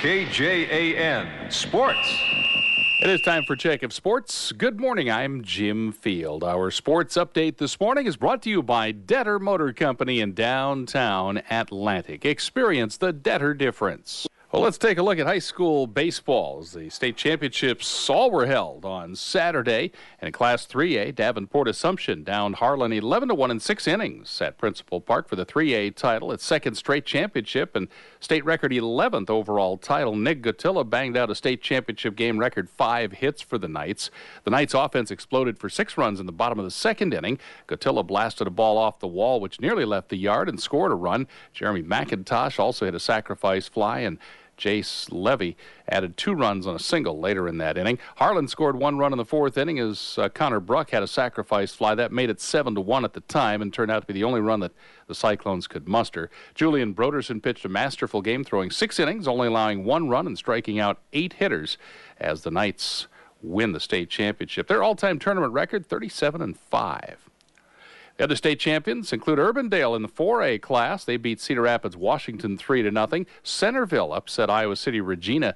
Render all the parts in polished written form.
KJAN Sports. It is time for Check of Sports. Good morning, I'm Jim Field. Our sports update this morning is brought to you by Detter Motor Company in downtown Atlantic. Experience the Detter difference. Well, let's take a look at high school baseball. The state championships all were held on Saturday. And in Class 3A, Davenport Assumption downed Harlan 11-1 in 6 innings at Principal Park for the 3A title, its second straight championship and state record 11th overall title. Nick Gotilla banged out a state championship game record 5 hits for the Knights. The Knights offense exploded for 6 runs in the bottom of the second inning. Gotilla blasted a ball off the wall, which nearly left the yard, and scored a run. Jeremy McIntosh also hit a sacrifice fly, and Jace Levy added 2 runs on a single later in that inning. Harlan scored 1 run in the 4th inning as Connor Bruck had a sacrifice fly. That made it 7-1 at the time and turned out to be the only run that the Cyclones could muster. Julian Broderson pitched a masterful game, throwing 6 innings, only allowing 1 run and striking out 8 hitters as the Knights win the state championship. Their all-time tournament record, 37-5. The other state champions include Urbandale in the 4A class. They beat Cedar Rapids Washington 3-0. Centerville upset Iowa City Regina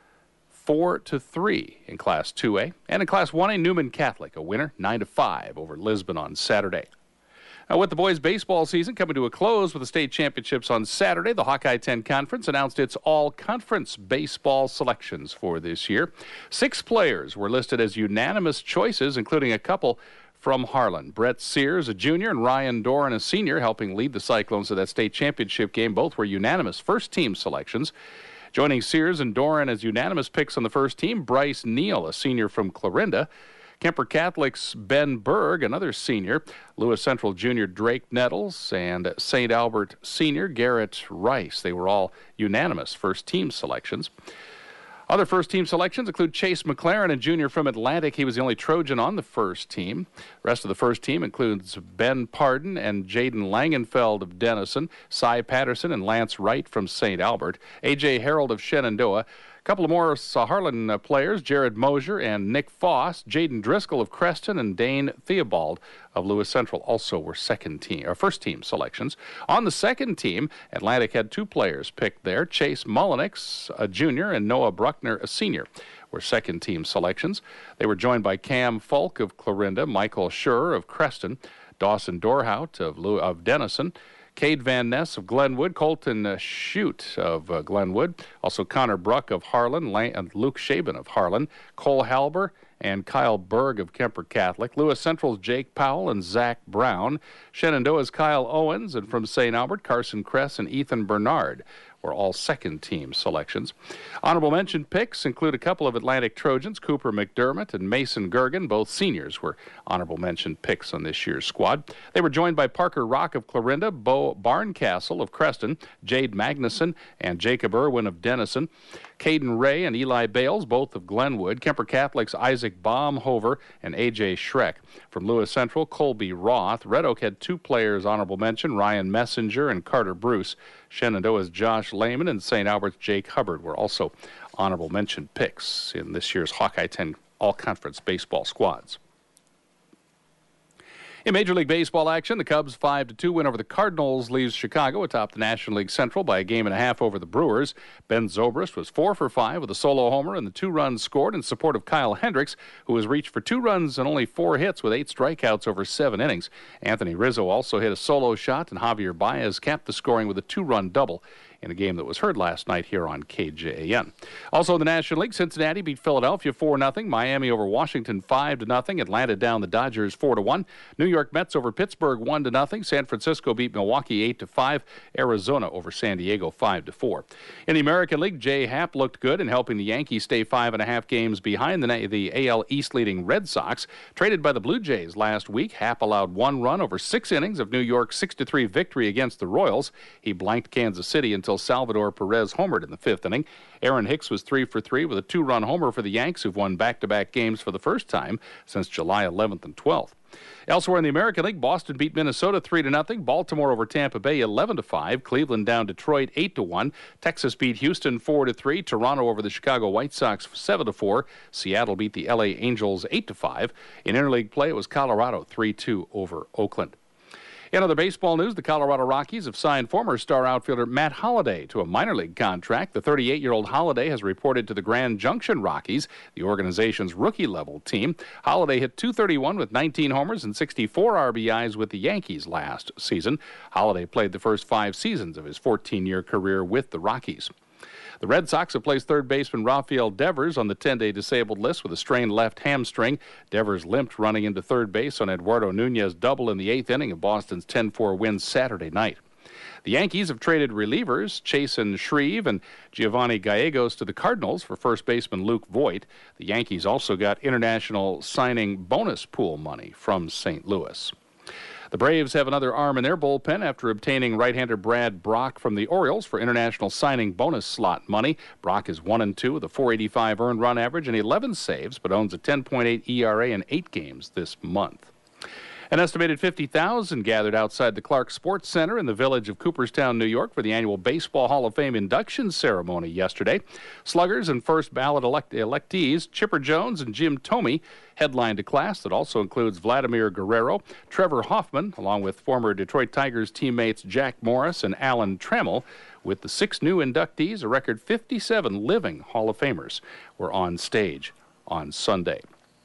4-3 in Class 2A. And in Class 1A, Newman Catholic, a winner 9-5 over Lisbon on Saturday. Now, with the boys' baseball season coming to a close with the state championships on Saturday, the Hawkeye 10 Conference announced its all-conference baseball selections for this year. 6 players were listed as unanimous choices, including a couple from Harlan. Brett Sears, a junior, and Ryan Doran, a senior, helping lead the Cyclones to that state championship game. Both were unanimous first-team selections. Joining Sears and Doran as unanimous picks on the first team, Bryce Neal, a senior from Clarinda. Kemper Catholic's Ben Berg, another senior. Lewis Central junior Drake Nettles, and St. Albert senior Garrett Rice. They were all unanimous first-team selections. Other first-team selections include Chase McLaren, a junior from Atlantic. He was the only Trojan on the first team. The rest of the first team includes Ben Pardon and Jaden Langenfeld of Denison, Cy Patterson and Lance Wright from St. Albert, A.J. Harold of Shenandoah. A couple of more Harlan players, Jared Mosier and Nick Foss, Jaden Driscoll of Creston, and Dane Theobald of Lewis Central also were first-team selections. On the second team, Atlantic had 2 players picked there. Chase Mullenix, a junior, and Noah Bruckner, a senior, were second-team selections. They were joined by Cam Falk of Clarinda, Michael Schur of Creston, Dawson Dorhout of Denison, Cade Van Ness of Glenwood, Colton Shute of Glenwood, also Connor Bruck of Harlan, and Luke Shaben of Harlan, Cole Halber and Kyle Berg of Kemper Catholic, Lewis Central's Jake Powell and Zach Brown, Shenandoah's Kyle Owens, and from St. Albert, Carson Kress and Ethan Bernard were all second-team selections. Honorable mention picks include a couple of Atlantic Trojans, Cooper McDermott and Mason Gergen. Both seniors were honorable mention picks on this year's squad. They were joined by Parker Rock of Clarinda, Bo Barncastle of Creston, Jade Magnuson and Jacob Irwin of Denison, Caden Ray and Eli Bales, both of Glenwood, Kemper Catholic's Isaac Baumhover and A.J. Schreck. From Lewis Central, Colby Roth. Red Oak had 2 players honorable mention, Ryan Messenger and Carter Bruce. Shenandoah's Josh Lehman and St. Albert's Jake Hubbard were also honorable mention picks in this year's Hawkeye 10 all-conference baseball squads. In Major League Baseball action, the Cubs' 5-2 win over the Cardinals leaves Chicago atop the National League Central by a 1.5 over the Brewers. Ben Zobrist was 4 for 5 with a solo homer and the 2 runs scored in support of Kyle Hendricks, who has reached for 2 runs and only 4 hits with 8 strikeouts over 7 innings. Anthony Rizzo also hit a solo shot, and Javier Baez capped the scoring with a 2-run double in a game that was heard last night here on KJAN. Also in the National League, Cincinnati beat Philadelphia 4-0. Miami over Washington 5-0. Atlanta down the Dodgers 4-1. New York Mets over Pittsburgh 1-0. San Francisco beat Milwaukee 8-5. Arizona over San Diego 5-4. In the American League, Jay Happ looked good in helping the Yankees stay 5.5 games behind the AL East leading Red Sox. Traded by the Blue Jays last week, Happ allowed 1 run over 6 innings of New York's 6-3 victory against the Royals. He blanked Kansas City until Salvador Perez homered in the 5th inning. Aaron Hicks was 3 for 3 with a 2-run homer for the Yanks, who've won back-to-back games for the first time since July 11th and 12th. Elsewhere in the American League, Boston beat Minnesota 3-0. Baltimore over Tampa Bay 11-5. Cleveland down Detroit 8-1. Texas beat Houston 4-3. Toronto over the Chicago White Sox 7-4. Seattle beat the LA Angels 8-5. In interleague play, it was Colorado 3-2 over Oakland. In other baseball news, the Colorado Rockies have signed former star outfielder Matt Holliday to a minor league contract. The 38-year-old Holliday has reported to the Grand Junction Rockies, the organization's rookie-level team. Holliday hit .231 with 19 homers and 64 RBIs with the Yankees last season. Holliday played the first 5 seasons of his 14-year career with the Rockies. The Red Sox have placed third baseman Rafael Devers on the 10-day disabled list with a strained left hamstring. Devers limped running into third base on Eduardo Nunez double in the 8th inning of Boston's 10-4 win Saturday night. The Yankees have traded relievers Chasen Shreve and Giovanni Gallegos to the Cardinals for first baseman Luke Voit. The Yankees also got international signing bonus pool money from St. Louis. The Braves have another arm in their bullpen after obtaining right-hander Brad Brock from the Orioles for international signing bonus slot money. Brock is 1-2 with a .485 earned run average and 11 saves, but owns a 10.8 ERA in 8 games this month. An estimated 50,000 gathered outside the Clark Sports Center in the village of Cooperstown, New York, for the annual Baseball Hall of Fame induction ceremony yesterday. Sluggers and first ballot electees Chipper Jones and Jim Thome headlined a class that also includes Vladimir Guerrero, Trevor Hoffman, along with former Detroit Tigers teammates Jack Morris and Alan Trammell. With the 6 new inductees, a record 57 living Hall of Famers were on stage on Sunday.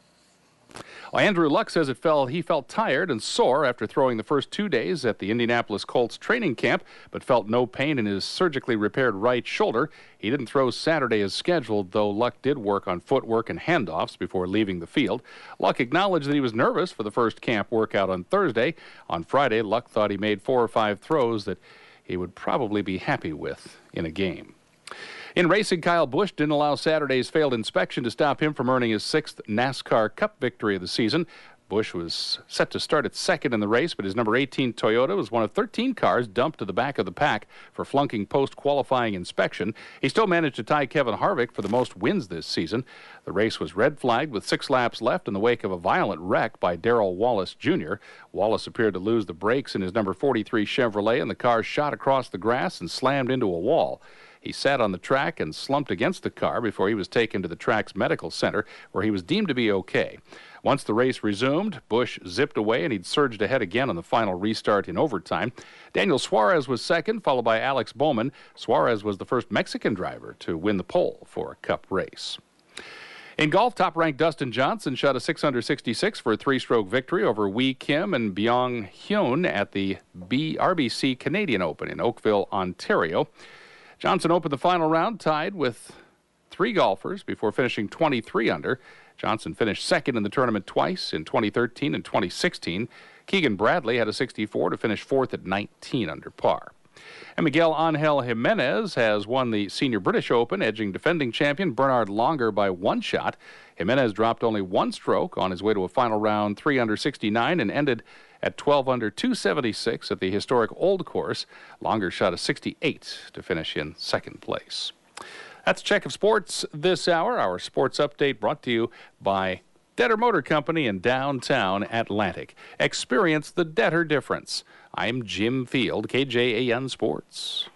Well, Andrew Luck says he felt tired and sore after throwing the first 2 days at the Indianapolis Colts training camp, but felt no pain in his surgically repaired right shoulder. He didn't throw Saturday as scheduled, though Luck did work on footwork and handoffs before leaving the field. Luck acknowledged that he was nervous for the first camp workout on Thursday. On Friday, Luck thought he made 4 or 5 throws that he would probably be happy with in a game. In racing, Kyle Busch didn't allow Saturday's failed inspection to stop him from earning his 6th NASCAR Cup victory of the season. Busch was set to start at second in the race, but his number 18 Toyota was one of 13 cars dumped to the back of the pack for flunking post-qualifying inspection. He still managed to tie Kevin Harvick for the most wins this season. The race was red flagged with 6 laps left in the wake of a violent wreck by Darrell Wallace Jr. Wallace appeared to lose the brakes in his number 43 Chevrolet, and the car shot across the grass and slammed into a wall. He sat on the track and slumped against the car before he was taken to the track's medical center, where he was deemed to be okay. Once the race resumed, Busch zipped away, and he'd surged ahead again on the final restart in overtime. Daniel Suarez was second, followed by Alex Bowman. Suarez was the first Mexican driver to win the pole for a Cup race. In golf, top-ranked Dustin Johnson shot a 666 for a 3-stroke victory over Wee Kim and Byung Hyun at the RBC Canadian Open in Oakville, Ontario. Johnson opened the final round tied with 3 golfers before finishing 23 under. Johnson finished second in the tournament twice in 2013 and 2016. Keegan Bradley had a 64 to finish 4th at 19 under par. And Miguel Angel Jimenez has won the Senior British Open, edging defending champion Bernard Longer by 1 shot. Jimenez dropped only 1 stroke on his way to a final round 3 under 69 and ended at 12 under 276 at the historic Old Course. Longer shot a 68 to finish in 2nd place. That's a check of sports this hour. Our sports update brought to you by Detter Motor Company in downtown Atlantic. Experience the Detter difference. I'm Jim Field, KJAN Sports.